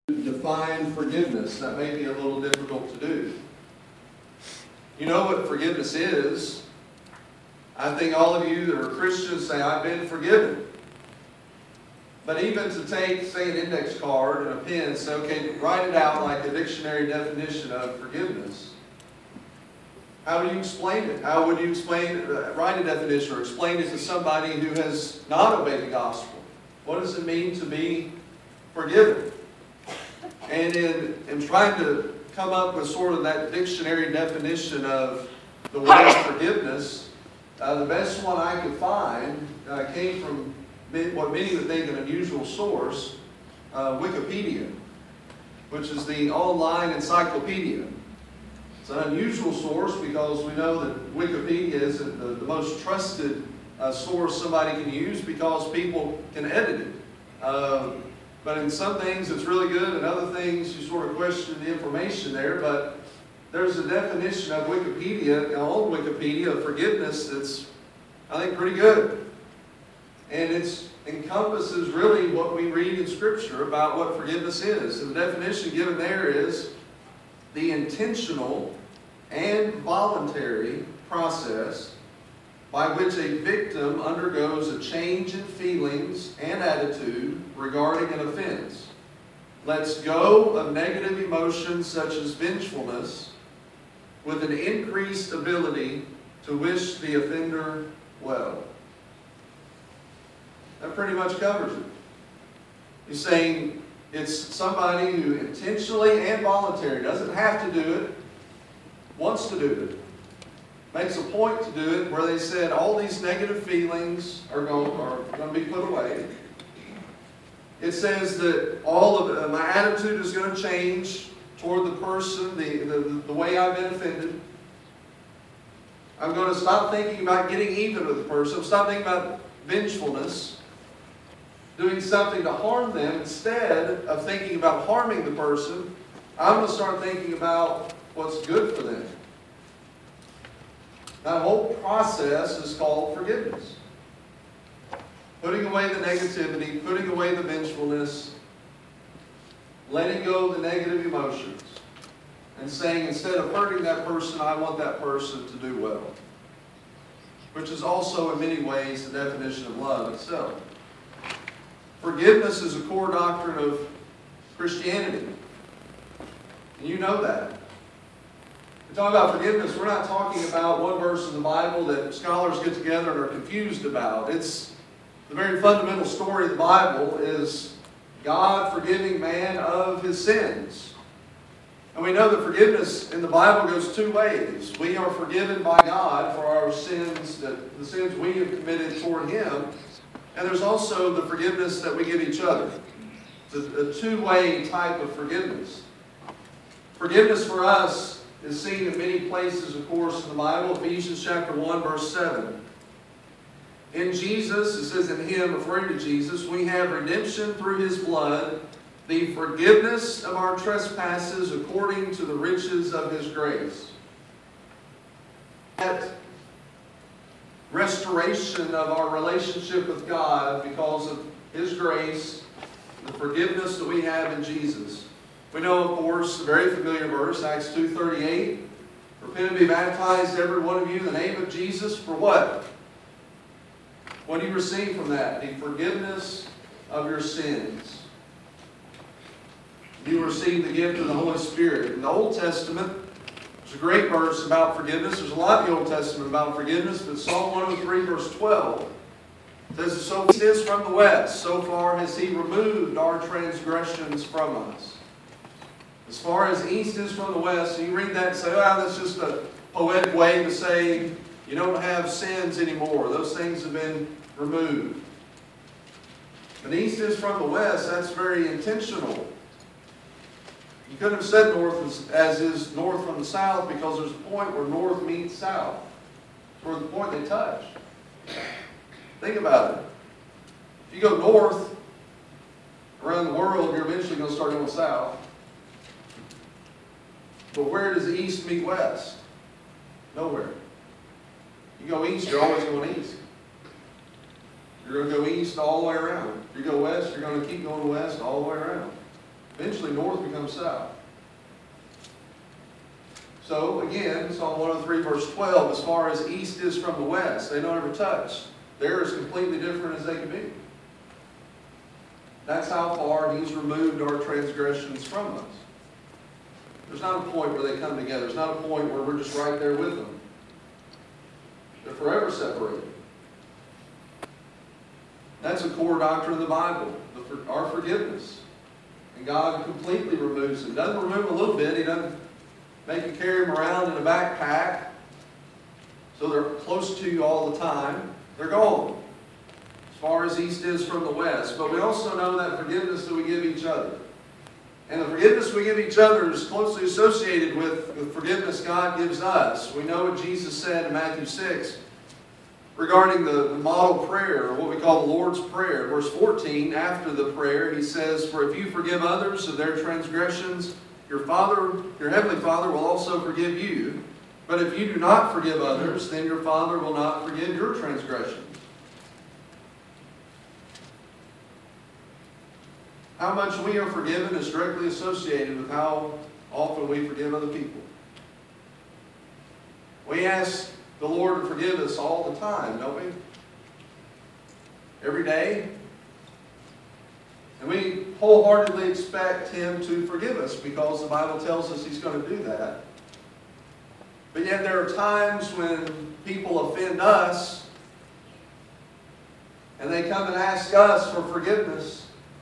define forgiveness. That may be a little difficult to do. You know what forgiveness is. I think all of you that are Christians say, I've been forgiven. But even to take, say, an index card and a pen and say, okay, write it out like a dictionary definition of forgiveness. How do you explain it? How would you write a definition or explain it to somebody who has not obeyed the gospel? What does it mean to be forgiven? And in trying to come up with sort of that dictionary definition of the word forgiveness, the best one I could find came from what many would think an unusual source, Wikipedia, which is the online encyclopedia. It's an unusual source because we know that Wikipedia isn't the most trusted source somebody can use because people can edit it. But in some things it's really good, and other things you sort of question the information there. But there's a definition of Wikipedia, on Wikipedia, of forgiveness that's, I think, pretty good. And it encompasses really what we read in Scripture about what forgiveness is. And the definition given there is the intentional and voluntary process by which a victim undergoes a change in feelings and attitude regarding an offense, lets go of negative emotions such as vengefulness, with an increased ability to wish the offender well. That pretty much covers it. He's saying it's somebody who intentionally and voluntarily doesn't have to do it, wants to do it, makes a point to do it, where they said all these negative feelings are going to be put away. It says that all of my attitude is going to change toward the person, the way I've been offended. I'm going to stop thinking about getting even with the person. Stop thinking about vengefulness, doing something to harm them. Instead of thinking about harming the person, I'm going to start thinking about what's good for them. That whole process is called forgiveness. Putting away the negativity, putting away the vengefulness, letting go of the negative emotions, and saying, instead of hurting that person, I want that person to do well. Which is also, in many ways, the definition of love itself. Forgiveness is a core doctrine of Christianity. And you know that. We talk about forgiveness, we're not talking about one verse in the Bible that scholars get together and are confused about. It's the very fundamental story of the Bible is God forgiving man of his sins. And we know that forgiveness in the Bible goes two ways. We are forgiven by God for our sins, the sins we have committed toward Him. And there's also the forgiveness that we give each other. It's a two-way type of forgiveness. Forgiveness for us is seen in many places, of course, in the Bible. Ephesians chapter 1, verse 7. In Jesus, it says in Him, referring to Jesus, we have redemption through His blood, the forgiveness of our trespasses according to the riches of His grace. That restoration of our relationship with God because of His grace, the forgiveness that we have in Jesus. We know, of course, a very familiar verse, Acts 2:38. Repent and be baptized, every one of you, in the name of Jesus, for what? What do you receive from that? The forgiveness of your sins. You receive the gift of the Holy Spirit. In the Old Testament, there's a great verse about forgiveness. There's a lot in the Old Testament about forgiveness, but Psalm 103, verse 12 says, so east is from the west, so far has He removed our transgressions from us. As far as east is from the west, you read that and say, well, that's just a poetic way to say you don't have sins anymore. Those things have been removed. But east is from the west, that's very intentional. You couldn't have said north as is north from the south because there's a point where north meets south. It's where the point they touch. Think about it. If you go north around the world, you're eventually going to start going south. But where does east meet west? Nowhere. You go east, you're always going east. You're going to go east all the way around. If you go west, you're going to keep going west all the way around. Eventually north becomes south. So again, Psalm 103 verse 12, as far as east is from the west, they don't ever touch. They're as completely different as they can be. That's how far He's removed our transgressions from us. There's not a point where they come together. There's not a point where we're just right there with them. They're forever separated. That's a core doctrine of the Bible, our forgiveness. And God completely removes them. Doesn't remove them a little bit. He doesn't make you carry them around in a backpack so they're close to you all the time. They're gone, as far as east is from the west. But we also know that forgiveness that we give each other. And the forgiveness we give each other is closely associated with the forgiveness God gives us. We know what Jesus said in Matthew 6 regarding the model prayer, or what we call the Lord's Prayer. Verse 14, after the prayer, He says, "For if you forgive others of their transgressions, your heavenly Father will also forgive you. But if you do not forgive others, then your Father will not forgive your transgressions." How much we are forgiven is directly associated with how often we forgive other people. We ask the Lord to forgive us all the time, don't we? Every day. And we wholeheartedly expect Him to forgive us because the Bible tells us He's going to do that. But yet there are times when people offend us and they come and ask us for forgiveness.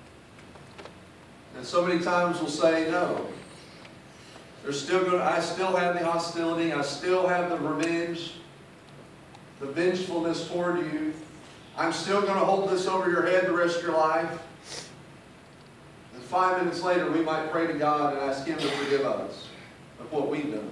And so many times we'll say, no. I still have the hostility. I still have the revenge, the vengefulness toward you. I'm still going to hold this over your head the rest of your life. And 5 minutes later, we might pray to God and ask Him to forgive us of what we've done.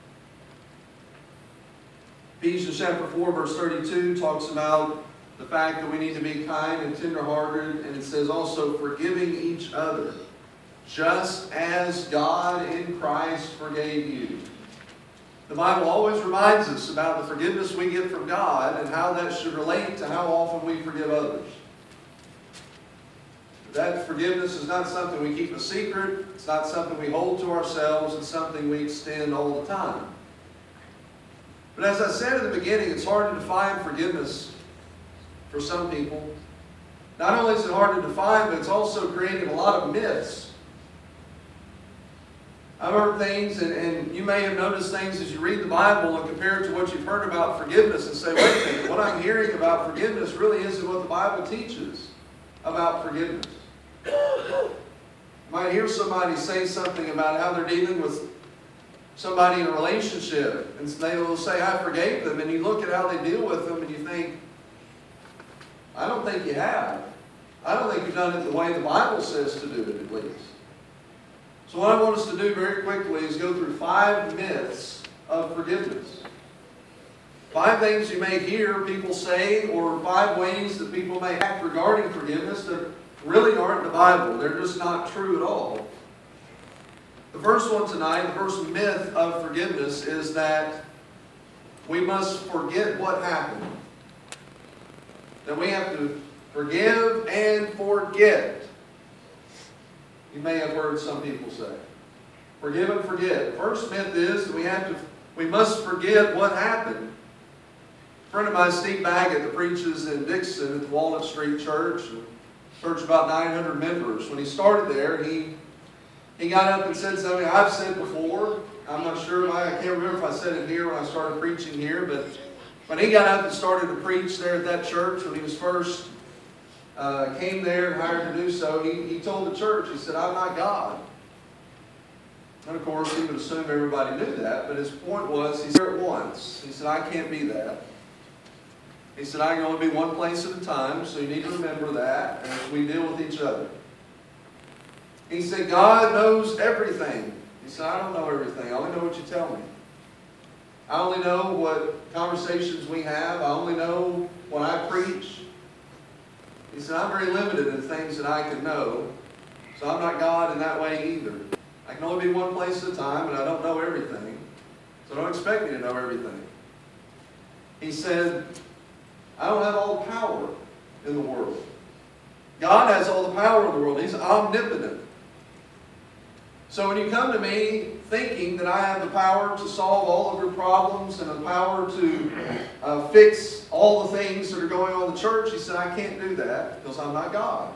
Ephesians chapter 4, verse 32 talks about the fact that we need to be kind and tenderhearted, and it says also forgiving each other, just as God in Christ forgave you. The Bible always reminds us about the forgiveness we get from God and how that should relate to how often we forgive others. That forgiveness is not something we keep a secret. It's not something we hold to ourselves. It's something we extend all the time. But as I said at the beginning, it's hard to define forgiveness for some people. Not only is it hard to define, but it's also created a lot of myths. I've heard things, and you may have noticed things as you read the Bible and compare it to what you've heard about forgiveness and say, wait a minute, what I'm hearing about forgiveness really isn't what the Bible teaches about forgiveness. You might hear somebody say something about how they're dealing with somebody in a relationship, and they will say, I forgave them, and you look at how they deal with them, and you think, I don't think you have. I don't think you've done it the way the Bible says to do it, at least. So what I want us to do very quickly is go through 5 myths of forgiveness. 5 things you may hear people say, or 5 ways that people may act regarding forgiveness that really aren't in the Bible. They're just not true at all. The first one tonight, the first myth of forgiveness, is that we must forget what happened. That we have to forgive and forget. You may have heard some people say. Forgive and forget. The first myth is that we must forget what happened. A friend of mine, Steve Baggett, that preaches in Dixon at the Walnut Street Church, church about 900 members. When he started there, he got up and said something I've said before. I'm not sure, I can't remember if I said it here when I started preaching here, but when he got up and started to preach there at that church, when he was first came there and hired to do so, he told the church, he said, I'm not God. And of course, he would assume everybody knew that, but his point was, he said it once. He said, I can't be that. He said, I can only be one place at a time, so you need to remember that as we deal with each other. He said, God knows everything. He said, I don't know everything. I only know what you tell me. I only know what conversations we have. I only know when I preach. He said, I'm very limited in things that I can know. So I'm not God in that way either. I can only be one place at a time, and I don't know everything. So don't expect me to know everything. He said, I don't have all the power in the world. God has all the power in the world. He's omnipotent. So when you come to me thinking that I have the power to solve all of your problems and the power to fix all the things that are going on in the church, he said, I can't do that because I'm not God.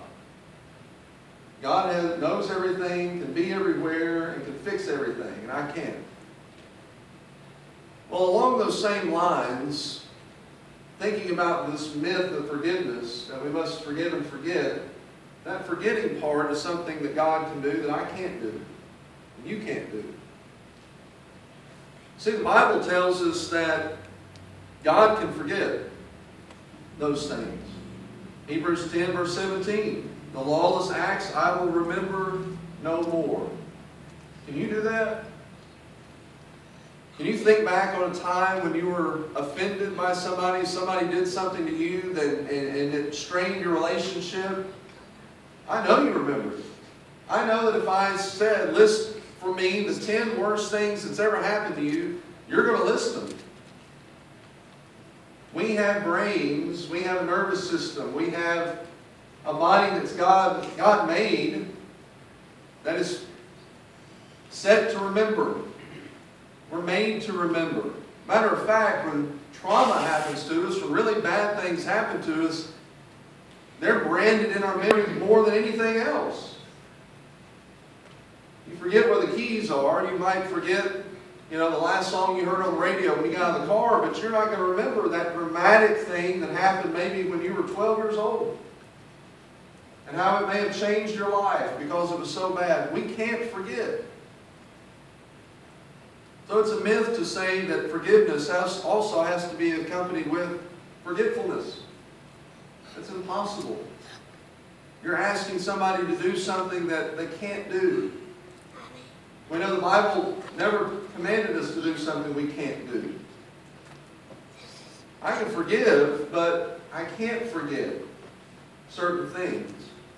God knows everything, can be everywhere, and can fix everything, and I can't. Well, along those same lines, thinking about this myth of forgiveness, that we must forgive and forget, that forgetting part is something that God can do that I can't do, and you can't do. See, the Bible tells us that God can forget those things. Hebrews 10, verse 17. The lawless acts I will remember no more. Can you do that? Can you think back on a time when you were offended by somebody did something to you and it strained your relationship? I know you remember it. I know that if I said, list for me the 10 worst things that's ever happened to you, you're going to list them. We have brains, we have a nervous system, we have a body that's God made that is set to remember. We're made to remember. Matter of fact, when trauma happens to us, when really bad things happen to us, they're branded in our memory more than anything else. You forget where the keys are. You might forget, the last song you heard on the radio when you got out of the car, but you're not going to remember that dramatic thing that happened maybe when you were 12 years old. And how it may have changed your life because it was so bad. We can't forget. So it's a myth to say that forgiveness also has to be accompanied with forgetfulness. It's impossible. You're asking somebody to do something that they can't do. We know the Bible never commanded us to do something we can't do. I can forgive, but I can't forget certain things.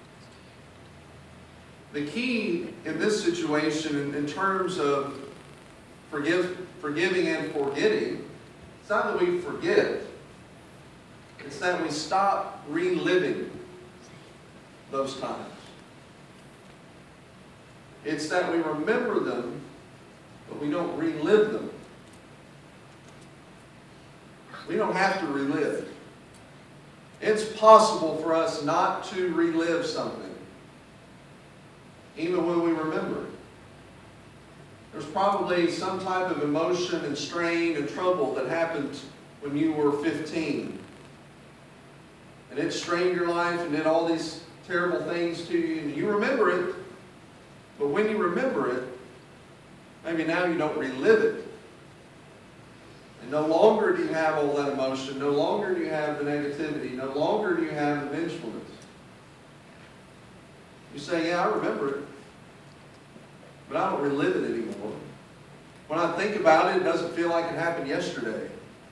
The key in this situation, in terms of forgiving and forgetting, it's not that we forget. It's that we stop reliving those times. It's that we remember them, but we don't relive them. We don't have to relive. It's possible for us not to relive something, even when we remember it. There's probably some type of emotion and strain and trouble that happened when you were 15. And it strained your life and did all these terrible things to you. And you remember it, but when you remember it, maybe now you don't relive it. And no longer do you have all that emotion. No longer do you have the negativity. No longer do you have the vengefulness. You say, yeah, I remember it, but I don't relive it anymore. When I think about it, it doesn't feel like it happened yesterday.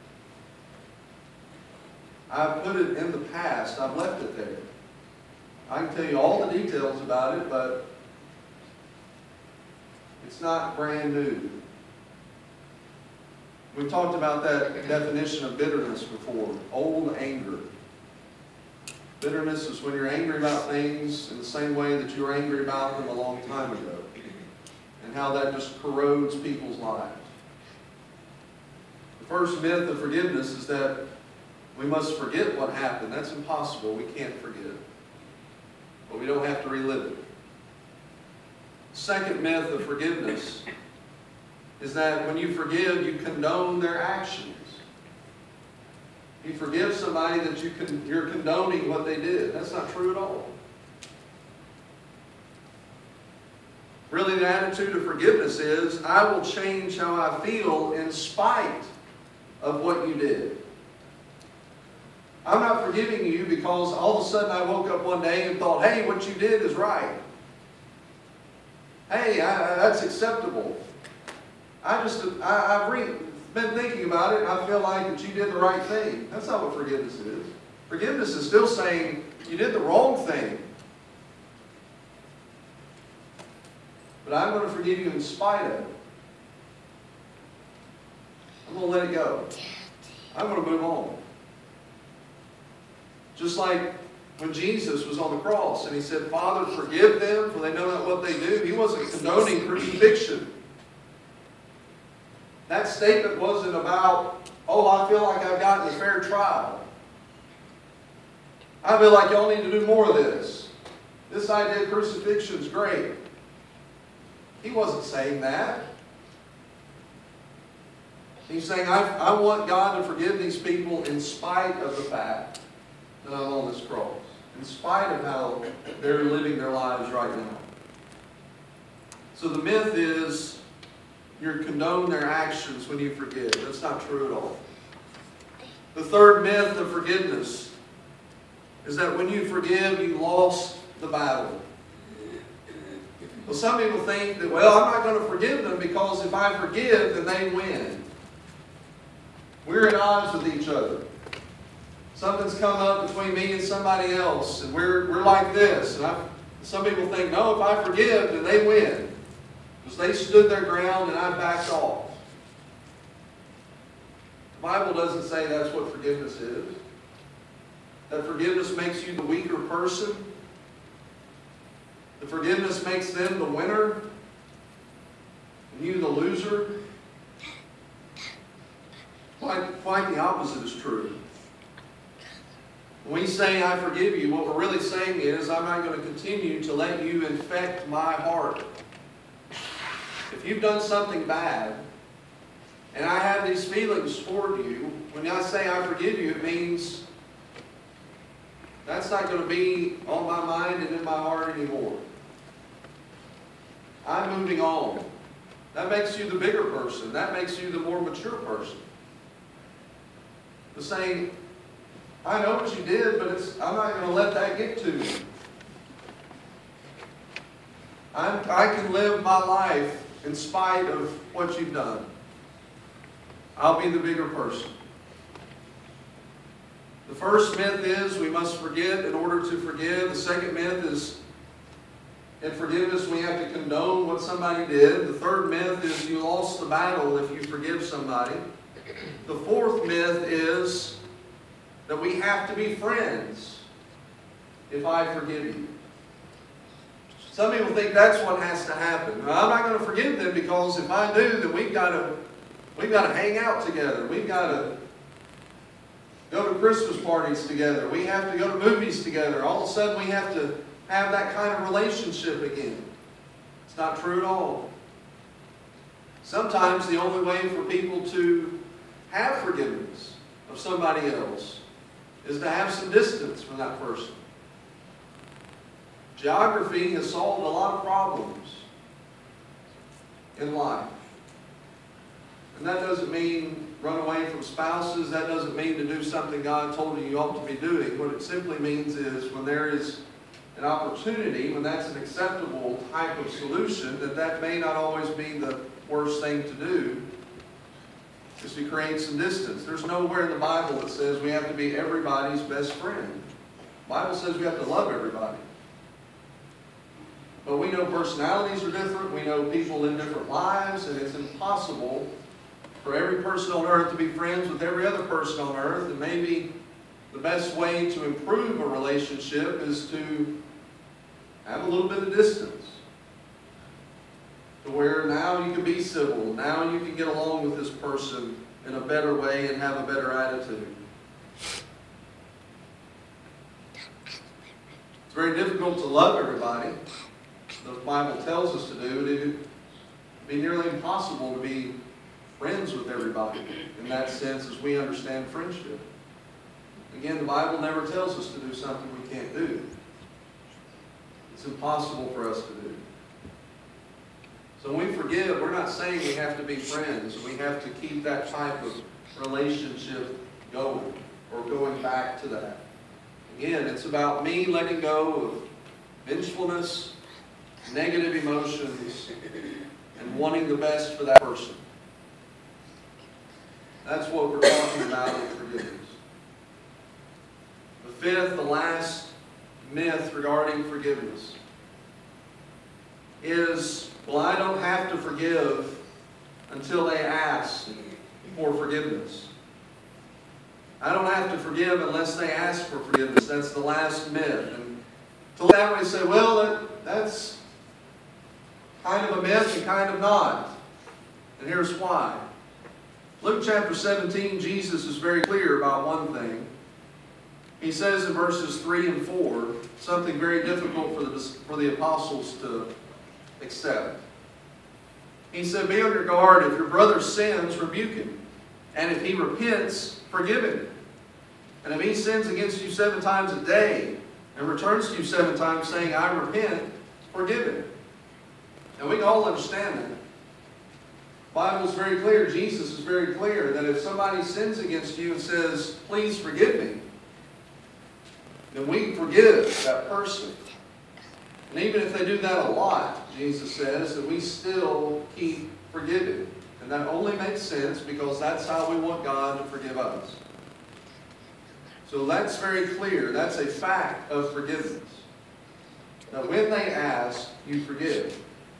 I've put it in the past. I've left it there. I can tell you all the details about it, but it's not brand new. We've talked about that definition of bitterness before. Old anger. Bitterness is when you're angry about things in the same way that you were angry about them a long time ago. And how that just corrodes people's lives. The first myth of forgiveness is that we must forget what happened. That's impossible. We can't forget. But we don't have to relive it. Second myth of forgiveness is that when you forgive, you condone their actions. You forgive somebody that you're condoning what they did. That's not true at all. Really, the attitude of forgiveness is, I will change how I feel in spite of what you did. I'm not forgiving you because all of a sudden I woke up one day and thought, hey, what you did is right. Hey, that's acceptable. I've been thinking about it and I feel like that you did the right thing. That's not what forgiveness is. Forgiveness is still saying you did the wrong thing. But I'm going to forgive you in spite of it. I'm going to let it go. I'm going to move on. Just like when Jesus was on the cross and he said, Father, forgive them, for they know not what they do. He wasn't condoning crucifixion. That statement wasn't about, oh, I feel like I've gotten a fair trial. I feel like y'all need to do more of this. This idea of crucifixion is great. He wasn't saying that. He's saying, I want God to forgive these people in spite of the fact that I'm on this cross. In spite of how they're living their lives right now. So the myth is you condone their actions when you forgive. That's not true at all. The third myth of forgiveness is that when you forgive, you lost the battle. Well, some people think that, well, I'm not going to forgive them because if I forgive, then they win. We're at odds with each other. Something's come up between me and somebody else, and we're like this. And some people think, no, if I forgive, then they win. Because they stood their ground and I backed off. The Bible doesn't say that's what forgiveness is. That forgiveness makes you the weaker person. The forgiveness makes them the winner, and you the loser. Quite the opposite is true. When we say, I forgive you, what we're really saying is, I'm not going to continue to let you infect my heart. If you've done something bad, and I have these feelings toward you, when I say I forgive you, it means that's not going to be on my mind and in my heart anymore. I'm moving on. That makes you the bigger person. That makes you the more mature person. The saying, I know what you did, but I'm not going to let that get to me. I can live my life in spite of what you've done. I'll be the bigger person. The first myth is we must forget in order to forgive. The second myth is in forgiveness we have to condone what somebody did. The third myth is you lost the battle if you forgive somebody. The fourth myth is that we have to be friends if I forgive you. Some people think that's what has to happen. Well, I'm not going to forgive them because if I do, then we've got to hang out together. We've got to go to Christmas parties together. We have to go to movies together. All of a sudden we have to have that kind of relationship again. It's not true at all. Sometimes the only way for people to have forgiveness of somebody else is to have some distance from that person. Geography has solved a lot of problems in life. And that doesn't mean run away from spouses. That doesn't mean to do something God told you ought to be doing. What it simply means is when there is an opportunity, when that's an acceptable type of solution, that may not always be the worst thing to do, is to create some distance. There's nowhere in the Bible that says we have to be everybody's best friend. The Bible says we have to love everybody. But we know personalities are different. We know people live different lives, and it's impossible for every person on earth to be friends with every other person on earth. And maybe the best way to improve a relationship is to have a little bit of distance. To where now you can be civil. Now you can get along with this person in a better way and have a better attitude. It's very difficult to love everybody. The Bible tells us to do it. It would be nearly impossible to be friends with everybody in that sense as we understand friendship. Again, the Bible never tells us to do something we can't do. It's impossible for us to do. So when we forgive, we're not saying we have to be friends. We have to keep that type of relationship going or going back to that. Again, it's about me letting go of vengefulness, negative emotions, and wanting the best for that person. That's what we're talking about in forgiveness. The fifth, the last myth regarding forgiveness is, well, I don't have to forgive until they ask for forgiveness. I don't have to forgive unless they ask for forgiveness. That's the last myth. And to that way say, well, that's kind of a myth and kind of not. And here's why. Luke chapter 17, Jesus is very clear about one thing. He says in verses 3 and 4, something very difficult for the apostles to accept. He said, be on your guard. If your brother sins, rebuke him. And if he repents, forgive him. And if he sins against you 7 times a day and returns to you 7 times saying, I repent, forgive him. And we can all understand that. The Bible is very clear, Jesus is very clear, that if somebody sins against you and says, please forgive me, then we forgive that person. And even if they do that a lot, Jesus says, that we still keep forgiving. And that only makes sense because that's how we want God to forgive us. So that's very clear. That's a fact of forgiveness. That when they ask, you forgive.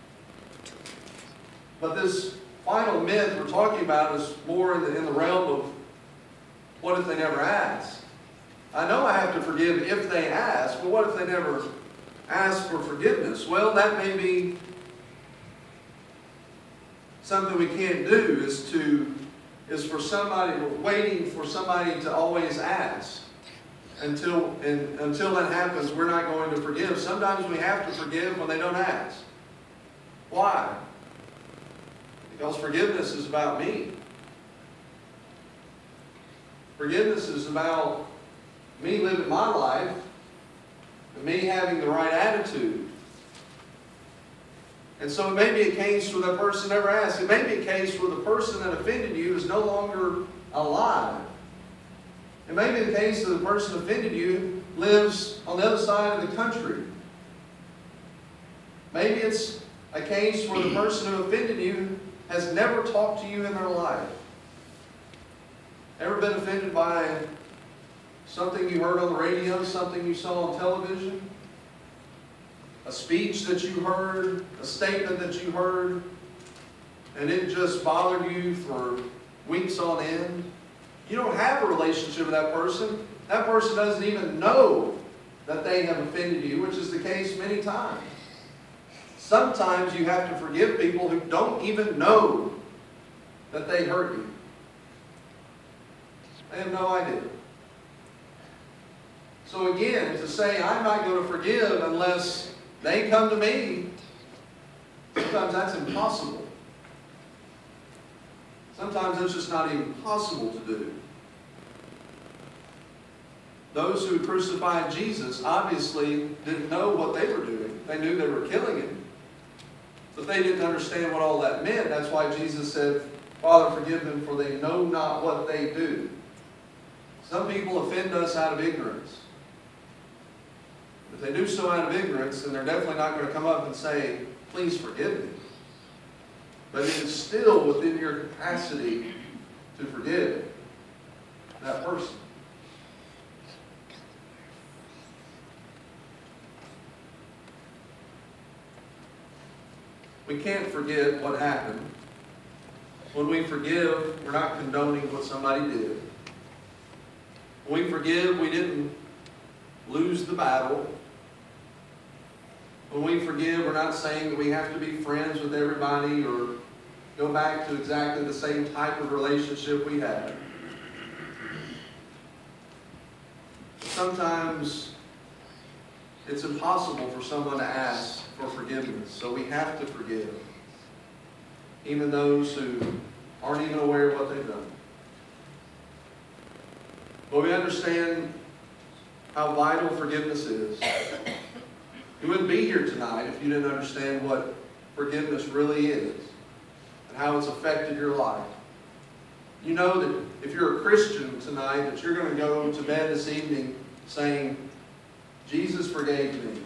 But this final myth we're talking about is more in the realm of what if they never ask? I know I have to forgive if they ask, but what if they never ask for forgiveness? Well, that may be something we can't do, is for somebody, waiting for somebody to always ask. Until that happens, we're not going to forgive. Sometimes we have to forgive when they don't ask. Why? Because forgiveness is about me. Forgiveness is about me living my life and me having the right attitude. And so it may be a case where that person never asked. It may be a case where the person that offended you is no longer alive. It may be the case that the person who offended you lives on the other side of the country. Maybe it's a case where the person who offended you has never talked to you in their life. Ever been offended by something you heard on the radio, something you saw on television? A speech that you heard, a statement that you heard, and it just bothered you for weeks on end? You don't have a relationship with that person. That person doesn't even know that they have offended you, which is the case many times. Sometimes you have to forgive people who don't even know that they hurt you. They have no idea. So again, to say I'm not going to forgive unless they come to me, sometimes that's impossible. Sometimes it's just not even possible to do. Those who crucified Jesus obviously didn't know what they were doing. They knew they were killing him. But they didn't understand what all that meant. That's why Jesus said, Father, forgive them, for they know not what they do. Some people offend us out of ignorance. If they do so out of ignorance, then they're definitely not going to come up and say, please forgive me. But it is still within your capacity to forgive that person. We can't forget what happened. When we forgive, we're not condoning what somebody did. When we forgive, we didn't lose the battle. When we forgive, we're not saying that we have to be friends with everybody or go back to exactly the same type of relationship we had. Sometimes it's impossible for someone to ask for forgiveness, so we have to forgive. Even those who aren't even aware of what they've done. But we understand how vital forgiveness is. You wouldn't be here tonight if you didn't understand what forgiveness really is and how it's affected your life. You know that if you're a Christian tonight, that you're going to go to bed this evening saying, Jesus forgave me.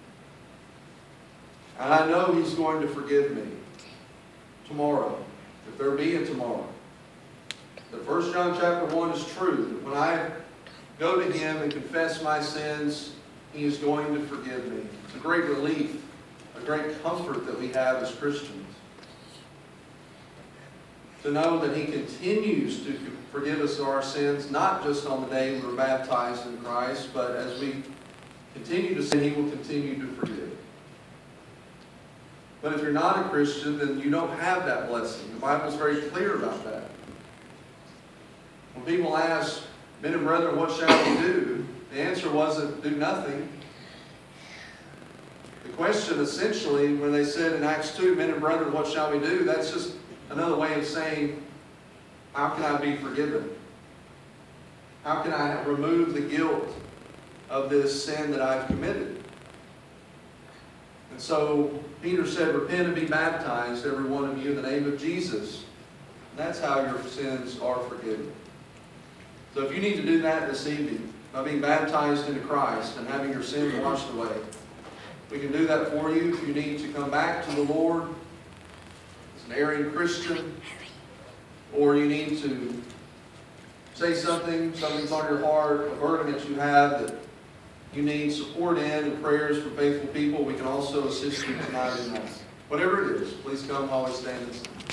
And I know He's going to forgive me tomorrow, if there be a tomorrow. The 1 John chapter 1 is true. When I go to Him and confess my sins, He is going to forgive me. It's a great relief, a great comfort that we have as Christians. to know that He continues to forgive us of our sins, not just on the day we were baptized in Christ, but as we continue to sin, He will continue to forgive. But if you're not a Christian, then you don't have that blessing. The Bible's very clear about that. When people ask, men and brethren, what shall we do? The answer wasn't, do nothing. The question essentially, when they said in Acts 2, men and brethren, what shall we do? That's just another way of saying, how can I be forgiven? How can I remove the guilt of this sin that I've committed? And so Peter said, repent and be baptized, every one of you, in the name of Jesus. And that's how your sins are forgiven. So if you need to do that this evening, by being baptized into Christ and having your sins washed away, we can do that for you. If you need to come back to the Lord as an erring Christian, or you need to say something's on your heart, a burden that you have that you need support in and prayers from faithful people, we can also assist you tonight in that. Whatever it is, please come while we stand and sing.